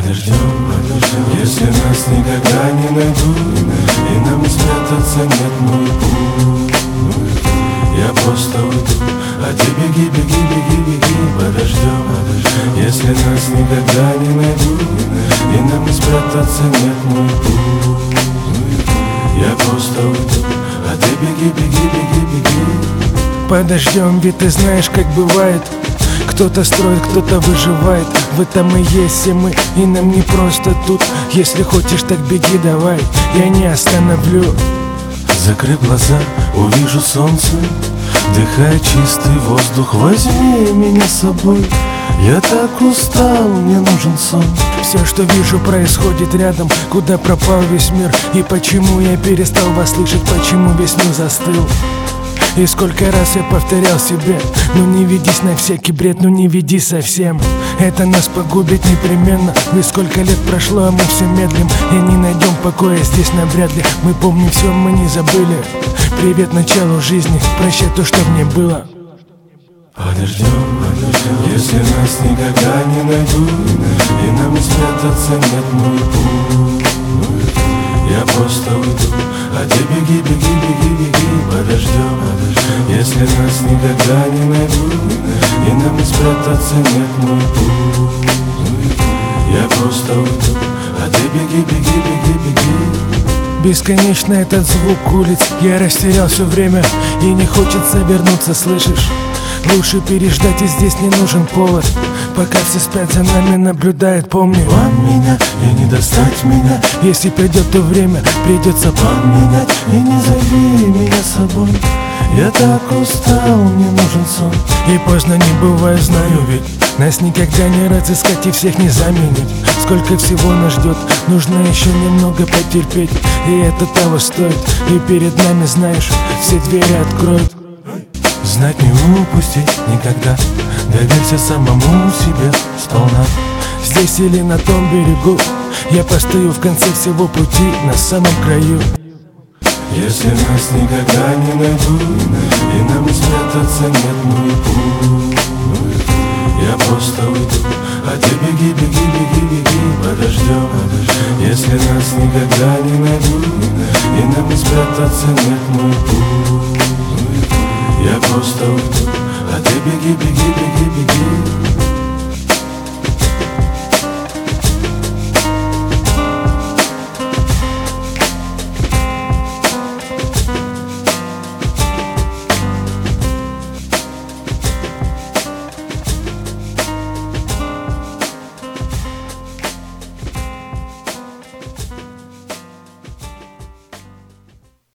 подождем. Если нас никогда не найдут, и нам не спрятаться нет мой путь, я просто уйду, а ты беги, беги, беги, беги, подождем. Если нас никогда не найдут, и нам не спрятаться нет мой путь, я просто уйду, а ты беги, беги, беги, беги. Подождем, ведь ты знаешь, как бывает. Кто-то строит, кто-то выживает. В этом и есть все мы, и нам не просто тут. Если хочешь, так беги давай, я не остановлю. Закрыв глаза, увижу солнце, вдыхая чистый воздух. Возьми меня с собой, я так устал, мне нужен сон. Все, что вижу, происходит рядом. Куда пропал весь мир, и почему я перестал вас слышать, почему весь мир застыл. И сколько раз я повторял себе: ну не ведись на всякий бред, ну не веди совсем. Это нас погубит непременно. Ведь сколько лет прошло, а мы все медлим. И не найдем покоя здесь навряд ли. Мы помним все, мы не забыли. Привет началу жизни, прощай то, что мне было. Подождем, если нас никогда не найдут, и нам не спрятаться нет мой путь, я просто уйду, а ты беги, беги, беги, беги, подождем. Если нас никогда не найдут, и нам не спрятаться нет мой путь, я просто уйду, а ты беги, беги, беги, беги. Бесконечно этот звук улиц, я растерял все время, и не хочется вернуться, слышишь? Лучше переждать, и здесь не нужен повод. Пока все спят, за нами наблюдает, помни. Вам меня и не достать меня. Если придет то время, придется поменять. И не зови меня с собой, я так устал, мне нужен сон. И поздно не бывает, знаю, ведь нас никогда не разыскать и всех не заменить. Сколько всего нас ждет, нужно еще немного потерпеть. И это того стоит, и перед нами, знаешь, все двери откроют. Знать не упустить никогда, доверься самому себе сполна. Здесь или на том берегу, я постою в конце всего пути, на самом краю. Если нас никогда не найдут, и нам не спрятаться нет мой путь, я просто уйду, а ты беги, беги, беги, беги, подождем. Если нас никогда не найдут, и нам не спрятаться нет мой путь, я просто уйду, а ты беги, беги, беги.